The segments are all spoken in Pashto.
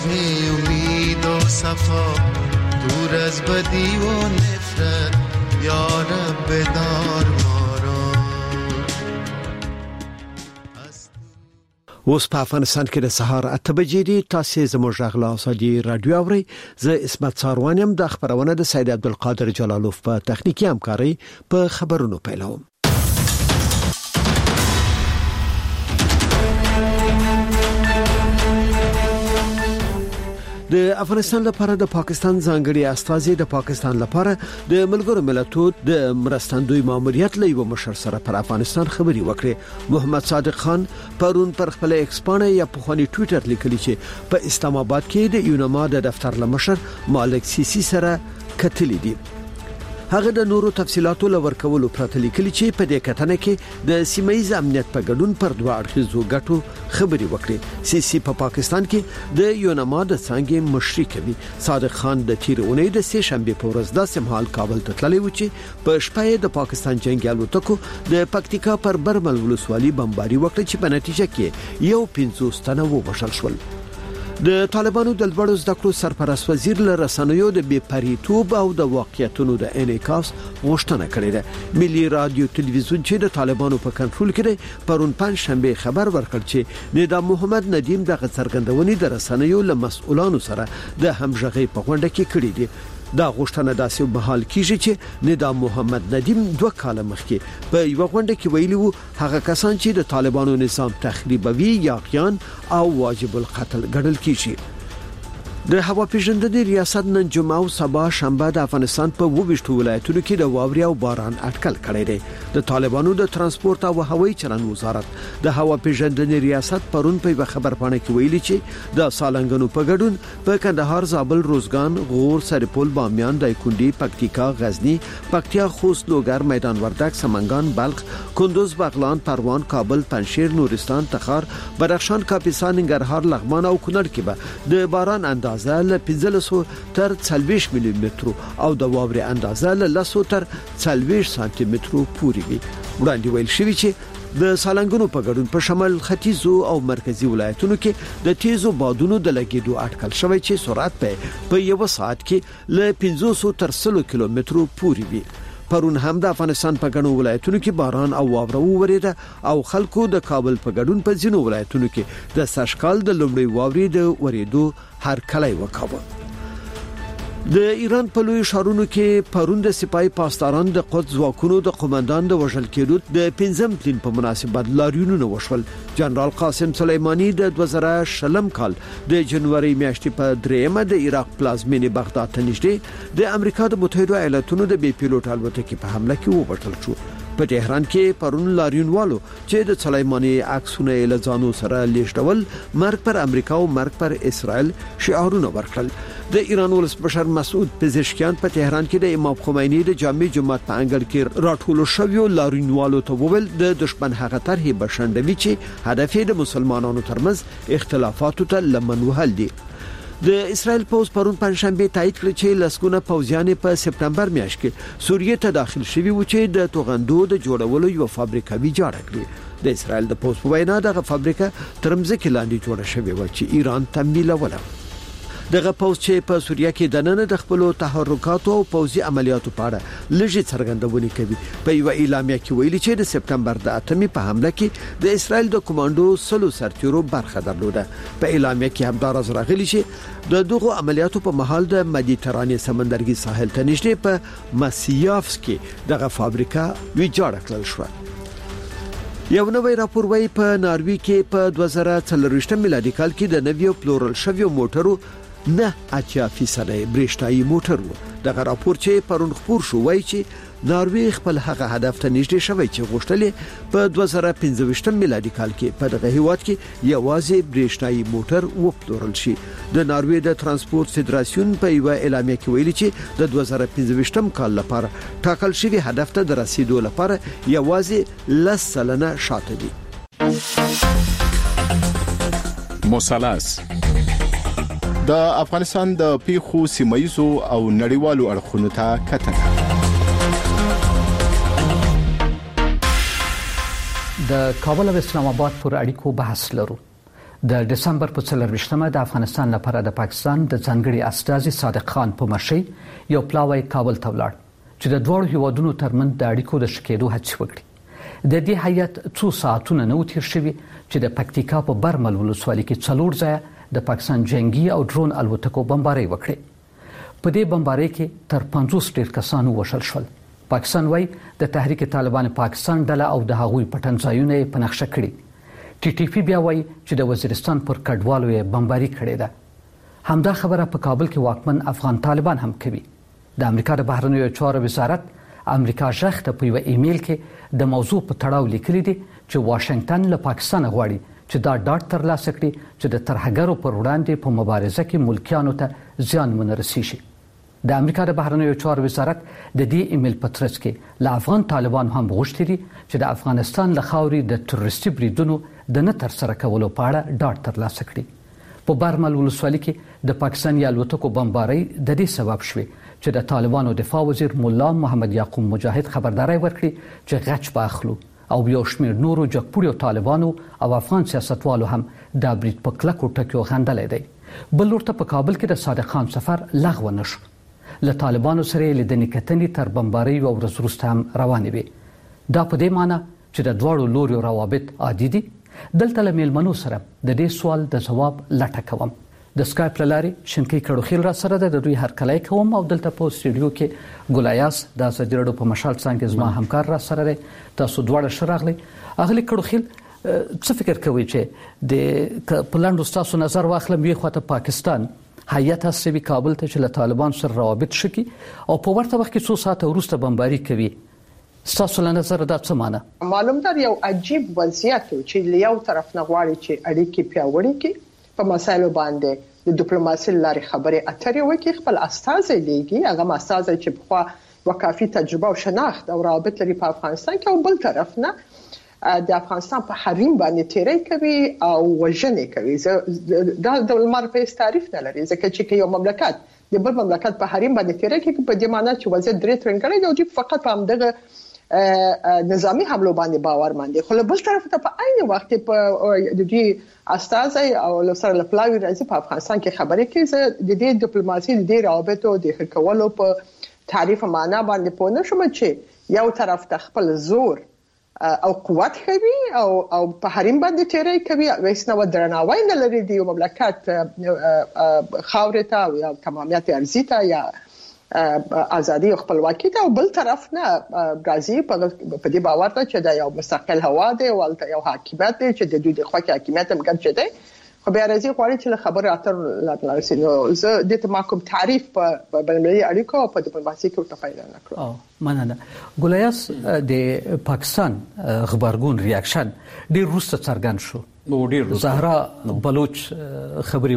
امید و صفا دور از بدی و نفرت یا رب بدار ما را. اوس په افغانستان کې د سهار 8 بجې دي. تاسو زموږ غلا اوسادي رادیو اوري. زه اسمت ساروانیم. د خبرونه د سید عبدالقادر جلالوف په تخنیکی همکاري په خبرونو پیلوم. د افغانستان لپاره د پاکستان ځانګړي استازي د پاکستان لپاره د ملګرو ملتونو د مرستندوی ماموریت له یو مشر سره پر افغانستان خبري وکړي. محمد صادق خان پرون پر خپل ایکس پاڼه یا په خوني ټوئیټر لیکلی چې په اسلام آباد کې د یونما د دفتر لمشر مالک سیسی سره کتلی دي. هغه د نورو تفصيلاتو لور کولو پرته لیکلي چې په دې کتنه کې د سیمایي امنیت په ګډون پر دوه اړخیزو ګټو خبري وکړي. سیسی په پاکستان کې د یونما د څنګه مشري کوي. صادق خان د تیر اونۍ د سه شنبه په ورځ د سمحال کابل ته تللی و چې په شپه د پاکستان جنگي الوتکو د پکتیکا پر برمل ولسوالي بمباري وکړه چې په نتیجه کې یو 50 تنه ووژل شول. د طالبانو د لوړو زده کړو سرپرست وزیر له رسنیو د بې پریتوب او د واقعیتونو د انعکاس غوښتنه کړې ده. ملي رادیو تلویزیون چې د طالبانو په کنټرول کې دی پرون پنځ شنبه خبر ورکړ چې نظام محمد ندیم د څرګندونې د رسنیو له مسؤلانو سره د همغږي په غونډه کې کړې دي. دا غوښتنه داسې بحال کیږي چې نظام محمد ندیم 2 کال مخکې په یو غونډه کې ویلي وو هغه کسان چې د طالبانو نظام تخریبوي یا غیان او واجب القتل ګڼل کیږي. د هوا پیژندنې ریاست نن جمعه او سبا شنبه د افغانستان په 22 ولایتونو کې د واوري او باران اټکل کړی دی. د طالبانو د ترانسپورت او هوایي چلند وزارت د هوا پیژندنې ریاست پرون په خبر پاڼه کې ویلي چې د سالنګونو په ګډون په کندهار، زابل، روزګان، غور، سرپل، بامیان، دایکنډي، پکتیکا، غزنی، پکتیا، خوست، لوګر، میدان وردګ، سمنګان، بلخ، کندوز، بغلان، پروان، کابل، پنجشیر، نورستان، تخار، بدخشان، کاپیسا، ننګرهار، لغمان او کونړ کې به د باران اندازه له 1500 تر 40 ملي متر او د واوري اندازه له 100 تر 40 سانتي متر پورې وي. وړاندې ویل شوی چې د سالنګونو په ګډون په شمال ختیځو او مرکزی ولایتونو کې د تیزو بادونو د لګیدو اټکل شوی چې سرعت په یو ساعت کې له 500 تر 100 کیلومترو پورې وي. پرون هم د افغانستان په ګڼو ولایتونو کې باران او واوره وورېده او خلکو د کابل په ګډون په ځینو ولایتونو کې د سشکال د لومړي واورې د ورېدو هر کله وکاوه. د ایران په لوی شهرونو کې پرون د سپای پاسداران د قدس ځواکونو د قومندان د وژل کېدو د 5م تلین په مناسبت لاریونونه وشول. جنرال قاسم سلیمانی د 2000 کال د جنوري میاشتې په 3مه د عراق پلازمینې بغداد ته نږدې د امریکا د متحده ایالاتونو د بي پیلوټ الوتکې په حمله کې وبټل شو. په تهران کې پرون لاریونوالو چې د سلیمانی عکسونه له ځانو سره لیږدول مرګ پر امریکا او مرګ پر اسرائیل شعارونه ورکړل. د ایران ولسمشر مسعود پزشکیان په تهران کې د امام خمینی د جامع جماعت په انګړ کې راټول شویو لاریونوالو ته وویل د دشمن هغه طرحې بشندوي چې هدف یې د مسلمانانو ترمنځ اختلافاتو ته لمن وهل دي. د اسرائیل پوز پرون پنځشنبه تایید کړ چې لسګونه پوځیان په سپتمبر میاشت کې سوریه ته داخل شوي و چې د توغندو د جوړولو یو فابریکه ویجاړه کړې. د اسرائیل د پوز په وینا دغه فابریکه ترمځکه لاندې جوړه شوې و چې ایران تمویلوله. دغه پوز چې په سوریه کې د نن د خپل تحرکاتو او پوزي عملیاتو په اړه لږه څرګندونه کوي. په یو اعلامیه کې ویلي چې د سپتمبر د 8مې په حمله کې د اسرائیل د کمانډو سلو سرتیرو برخه درلوده. په اعلامیه کې هم دا راز راغلی چې د دغه عملیاتو په محل د مدیترانې سمندرګي ساحل ته نږدې په مسیافس کې دغه فابریکه ویجاړه کړل شو. یو نوې راپور وايي په ناروی کې په 2023 میلادي کال کې د نویو پلورل شویو موټرو 9.8% برېښنايي موټر و. دغه راپور چې پرون خبر شو وایي چې ناروی خپل هغه هدف ته نږدې شوی چې غوښتل په 2015 میلادي کال کې په دغه هیواد کې یوازې برېښنايي موټر وپلورل شي. د ناروی د ترانسپورت فدراسیون په یو اعلامیه کې ویلي چې د 2015 کال لپاره ټاکل شوی هدف ته د رسیدو لپاره یوازې 10% شاته دي. مثلث د افغانستان د پیښو سیمایزو او نړیوالو اړخونو ته کتنه. د کابل او اسلام آباد پر اړیکو بحث لرو. د دسمبر په 24مه د افغانستان لپاره د پاکستان د ځانګړي استازي صادق خان په مشرۍ یو پلاوی کابل ته ولاړ چې د دوه هیوادونو ترمنځ د اړیکو د شکېدو هڅه وکړي. د دې هیئت څو ساعتونه نو تیر شوي چې د پکتیکا په برمل ولسوالۍ کې 4 ځای د پاکستان جنگي او ډرون الوتکو بمباري وکړي. په دې بمباري کې تر 50 ډیر کسان وشل شول. پاکستان وای د تحریک طالبان پاکستان ډله او د هغوی پټنځایونه په نقشه کړي. ټي ټي پی بیا وای چې د وزیرستان پر کډوالو یې بمباري کړې ده. همدا خبره په کابل کې واکمن افغان طالبان هم کوي. د امریکا د بهرنیو چارو وزارت امریکا ژغ ته په یو ایمیل کې د موضوع په تړاو لیکلي دي چې واشنگټن له پاکستان غواړي چې دا ډاټ ترلاسه کړي چې د ترهګرو پر وړاندې په مبارزه کې ملکیانو ته زیان ونرسیږي. د امریکا د بهرنیو چارو وزارت د دې ایمیل په ترڅ کې له افغان طالبان هم غوښتي دي چې د افغانستان له خاورې د تروریستي بریدونو د نه ترسره کولو په اړه ډاټ ترلاسه کړي. په برمل ولسوالۍ کې د پاکستاني الوتکو بمباري د دې سبب شوه چې د طالبانو دفاع وزیر مولا محمد یعقوب مجاهد خبرداري ورکړي چې غچ به اخلو او یو شمېر نورو جګپوړو طالبانو او افغان سیاستوالو هم د برید په کلکو ټکیو غندلې دي. بل ورته په کابل کې د صادق خان سفر لغوه نشو. له طالبانو سره لیدنې کتنې تر بمباري او ورځ وروسته هم روانې وي. دا په دې معنی چې د دواړو لوريو روابط عادي دي. دلته له میلمنو سره د دې سوال د جواب لټه کوم. د سکایپ لارې شنکي کډوخیل را سره د دوی هرکلی کوم او دلته په استودیو کې ګلایاس د سجرړو په مشال څنګه زما همکار را سره دی. تاسو دواړه شراغلي اغلی کډوخیل څه فکر کوي چې د پلاند تاسو نظر واخلم یو خواته پاکستان هیئت هڅوي کابل ته چې له طالبان سره روابط شکي او په ورته وخت کې 2 ساعته وروسته بمباري کوي. تاسو له نظر دا څه معنی؟ معلوم ده یو عجیب وضعیت چې یو طرف نه غواړي چې اړیکې پیاوړې کړي په مسایلو باندې د ډیپلوماسي لارې خبرې اترې وکړي خپل استازي لیږي هغه استازي چې په خوا وکافي تجربه او شناخت او روابط لري په افغانستان کې او بل طرف نه د افغانستان په حریم باندې تیری کوي او وژنې کوي. دا د معرفت تعریف نه لري ځکه چې یو مملکت د بل مملکت په حریم باندې تیری کوي په دې معنی چې وضعیت درې ترنګړی دی او فقط په همدغه نظامی حملو باندې باور مانده. خو بل طرف ته په عین وخت په د دې استازي او لسر لپلاوی راځي په افغانستان کې خبرې کوي د دې ډیپلوماسي د دې روابطو د خکولو په تعریف معنا باندې پوه نشم چې یو طرف ته خپل زور او قوت کوي او په حریم باندې تیری کوي وسنه درناوی نه لري دی مملکت خاورې ته او تمامیت ارضی ته یا ازادي او خپلواکي ته او بل طرف نه غازی په دې باور ته چې دا یو مستقل هوا دی او یو حاکمیت دی چې د دوی د خوا کې حاکمیت هم ګرځي دی. خو بیا راځي غواړي چې خبره اتر لاسي نو زه د تماکم تعریف په بینالمللي اړیکو او په ډیپلوماسي کې ورته پیدا نکړم. مننه. ګلایاس د پاکستان خبرګون ریاکشن ډیر روسته څرګند شو. زهرا بلوچ خبري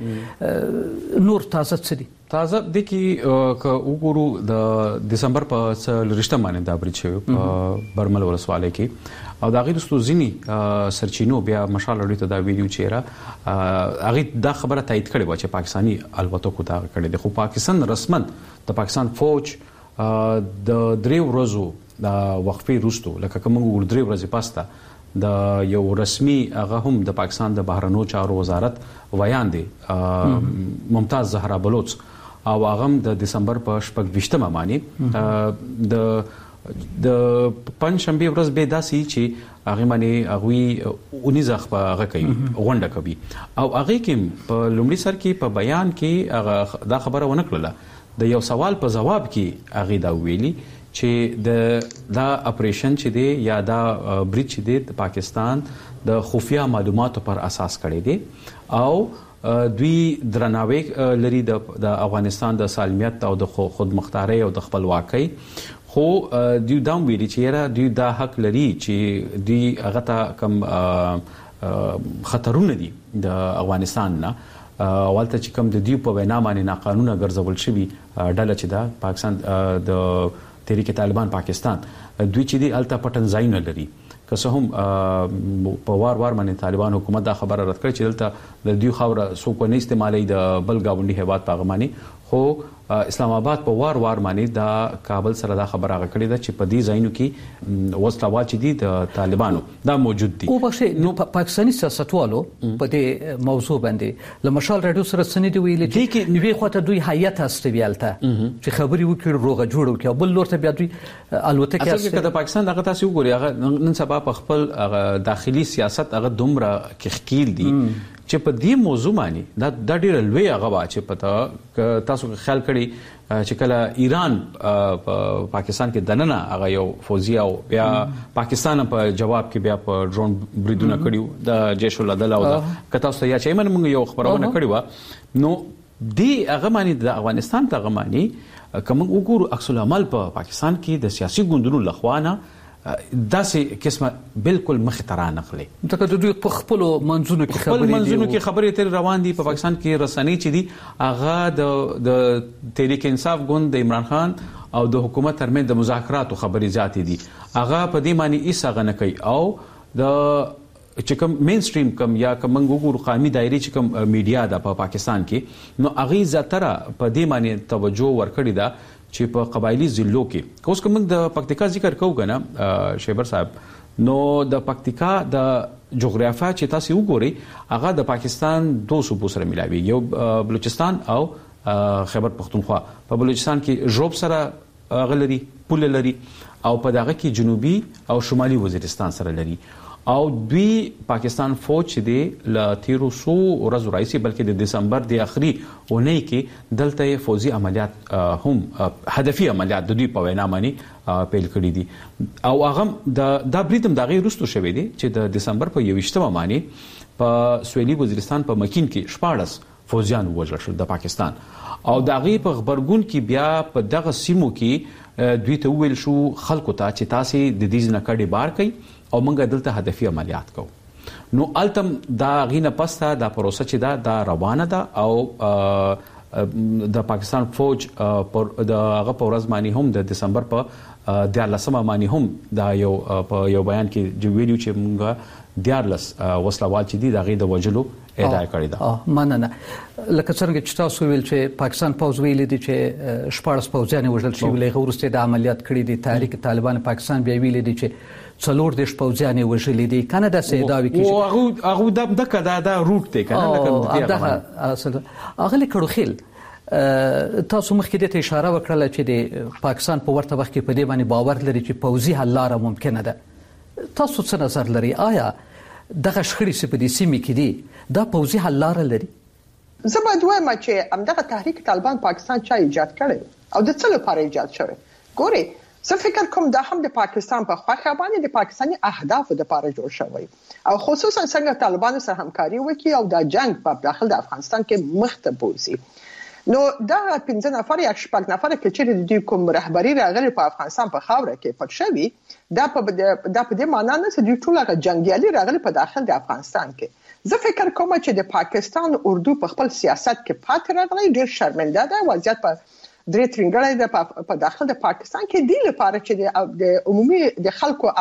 وکړي نور تازه څه دي؟ تازه د کی ک وګورو د دسمبر په 28 باندې دا بریټ شو په برمل ولسوالۍ کې او دا غیر ستوزینی سرچینو بیا مشال لري ته دا ویډیو چیرې هغه دا خبره تایید کړې و چې پاکستانی الوتکو دا کړې ده. خو پاکستان رسمن د پاکستان فوج د درې ورځو د وقفې وروسته لکه کوم درې ورځې پاسته د یو رسمي هغه هم د پاکستان د بهرنیو چارو وزارت ویان دي ممتاز زهرا بلوچ او هغه د دسمبر په 28 باندې د پنځشنبه ورځ به داسي چې هغه باندې هغه 19 په هغه کوي غونډه کوي او هغه کې په لومړي سر کې په بیان کې هغه دا خبره ونه کړله د یو سوال په جواب کې هغه دا ویلي چې دا اپریشن چې دی یا دا بریټ چې دی د پاکستان د خفیه معلوماتو پر اساس کړی دی او دوی درناوی لري د افغانستان د سالمیت او د خودمختاري او د خپلواکۍ خو دوی دا ویلي چې دوی دا حق لري چې دوی هغه ته کم خطرونه دي د افغانستان نه اولته چې کوم د دوی په وینا باندې ناقانونه ګرځول شوی ډله چې دا پاکستان د تحریک طالبان پاکستان دوی چې دی الته پټن ځای نه لري که څه هم په وار باندې طالبان حکومت دا خبره رد کړې چې دلته د دوی خاوره څوک نه استعمالي د بل گاونډي هیواد په غماني خو اسلام آباد په وار معنی دا کابل سره دا خبره غکړې ده چې په دې ځایونو کې وسلوال چې دي د طالبانو دا موجود دي. او بخښه نو پاکستاني سیاستوالو په دې موضوع باندې لمشال رادیو سره سند ویل چې نوې خواته دوی هیئت استویالته چې خبري وکړي روغه جوړو کې بل لور ته بیا دوی الوتکه اصل کې د پاکستان دغه تاسو وګورئ هغه نن سبا په خپل داخلي سیاست هغه دومره کې خکیل دي چې په دې موضوع باندې دا ډېر لوی هغه چې پته تاسو خیال کړي چې کله ایران پاکستان کې دننه هغه یو فوجي او بیا پاکستان په جواب کې بیا په ډرون بریدونه کړیو د جیش العدل او کته تاسو یا چې من موږ یو خبرونه کړی و نو دی هغه باندې د افغانستان ته هغه باندې کوم وګورو عکس العمل په پاکستان کې د سیاسي ګوندونو لخوانه داسې قسمه بالکل مخترا نقلي ته دوی په خپل منځونو کې خبرې تر روان دي په پاکستان کې رسنۍ چې دي هغه د تحریک انصاف ګوند د عمران خان او د حکومت ترمنځ د مذاکراتو خبرې ذاتي دي هغه په دې معنی هیڅ هغه نه کوي او د چې کوم مین سټریم کوم یا کوم وګورو قومي دایره چې کوم میډیا ده په پاکستان کې نو هغه زیاتره په دې معنی توجه ورکړي ده چې په قبایلی ضلعو کې اوس کوم د پکتیکا ذکر کوو کنه شیبر صاحب نو د پکتیکا د جغرافیا چې تاسو وګورئ هغه د پاکستان دوه صوبو سره ملاوي یو بلوچستان او خیبر پختونخوا په بلوچستان کې ژوب سره غلري پول لري او په دغه کې جنوبي او شمالي وزیرستان سره لري او دوی پاکستان فوج دی ل 1300 ورځې راځي بلکې د دسمبر د اخري اونۍ کې دلته فوجي عملیات هم هدفي عملیات د دوی په وینا باندې پیل کړی دي او هغه د بریدم دغه رستو شوې دي چې د دسمبر په 28 باندې په سویلي وزیرستان په مکین کې 14 فوجیان وژل شول د پاکستان او دغه په خبرګون کې بیا په دغه سیمو کې دوی ته ویل شو خلکو ته چې تاسو د دې نه کډي بار کړئ او موږ دلته هدفي عملیات کوو نو التم دا غینه پسته دا پروسه چې دا روانه ده او د پاکستان فوج د هغه په ورځ باندې هم د دسمبر په 14 باندې هم دا یو په یو بیان کې ویډیو چې موږ 14 وسلوال چې دي دغه د وجلو ادعا کړې ده مننه لکه څنګه چې تاسو ویل چې پاکستان پوز ویل دي چې 14 پوځیان وژل شوي لغه ورسته د عملیات کړې دي تحریک طالبان پاکستان بیا ویل دي چې څلور دیش پوځیان وژل دي کنه د سیداوي کې او هغه د کدا دا روټ ته کنه لکه دا اصل هغه لیکړو خیل تاسو مخکې ته اشاره وکړه چې د پاکستان په ورته وخت کې په دې باندې باور لري چې پوځي حل لاره ممکنه ده تاسو څه نظر لري آیا دغه شخړې چې په دې سیمه کې دي دا پوځي حل لاره لري زه باید وایم چې همدغه تحریک طالبان پاکستان چا ایجاد کړی او د څه لپاره ایجاد شوی ګوري زه فکر کوم دا هم د پاکستان په خواخه باندې د پاکستاني اهدافو لپاره جوړ شوی او خصوصا څنګه طالبانو سره همکاري وکړي او د جنگ په داخل د افغانستان کې مخته بوزي نو دا 15 نفر یا 6 نفر چې د کوم رهبری راغلي په افغانستان په خاوره کې پټ شوی دا په دې معنی نه چې دوی ټول جنگیالي راغلي په داخل د افغانستان کې زه فکر کوم چې د پاکستان اردو په خپل سیاست کې پات راغلي ډیر شرمنده ده وضعیت په درې ترنګړې ده په داخل د پاکستان کې دی لپاره چې د عمومي د خلکو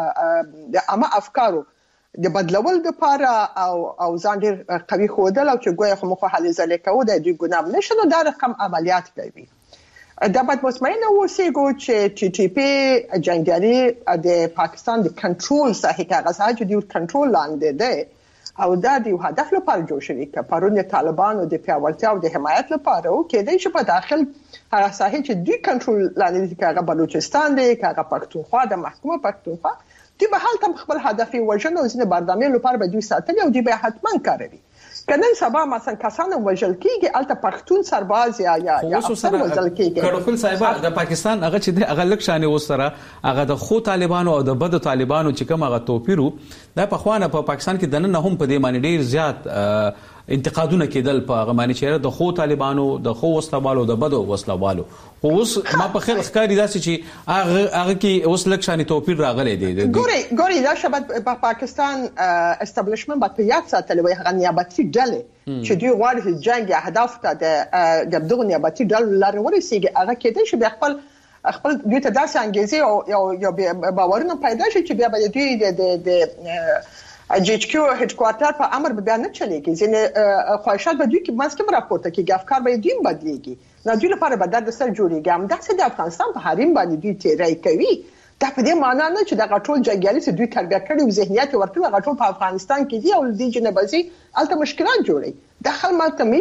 د عامه افکارو د بدلول لپاره او ځان ډیر قوي خودل او چې ګویا خو مخه حل زله کوو د دوی ګناه نشو دا رقم عملیات کوي دا باید مطمئن اوسېږو چې ټي ټي پی جنگیالي د پاکستان د کنټرول ساحه کې غزا چې د کنټرول لاندې ده او دا د هدف لپاره جوړ شوی چې پرون طالبانو د پیاوړتیا او د حمایت لپاره او کېدای شي په داخل هغه ساحه چې دوی کنټرول لاندې کې هغه بلوچستان دی هغه پښتونخوا د محکومه پښتونخوا دوی به حالت خپل هدف وژنه او ځینې بردامي لپاره به دوی ساتل او دوی به حتما کاروي کنن سبا مثلا کسان وژل کیږي الته پښتون سرباز یا افسر وژل کیږي کړهل صاحب د پاکستان هغه چې هغه لکشانه وسره هغه د خو طالبانو او د بد طالبانو چې کوم هغه توپیرو د پخوانه په پاکستان کې دنه هم په دې معنی ډیر زیات انتقادونه کېدل په هغه معنی چې د خو طالبانو د خو وسلوالو د بدو وسلوالو اوس ما په خیر ښکاری داسې چې هغه کې اوس لکشانه توپیر راغلي دي ګوري دا شبت په پاکستان استابلیشمنت په یاد ساتل وي هغه نیابتي ډلې چې دوی غواړي جنگ اهداف ته د دغه نیابتي ډلو لاره ورسیږي هغه کېدای شي خپل دوی ته داسې انګیزه او باورونه پیدا شي چې بیا به دوی د جی ایچ کیو هډ کوارټر په امر به بیان نه چلیږي ځینې خواهشات به دوی کې ماسک هم راپورته کیږي افکار به دوی بدلېږي نو دوی لپاره به د سر جوړیږي هم داسې د افغانستان په حریم باندې دوی تیری کوي دا په دې معنی نه چې د غټول جنگیالي چې دوی تربیه کړي او ذهنیت ورته غټول په افغانستان کې دي او د جنبازي الته مشکلات جوړي د خل مالته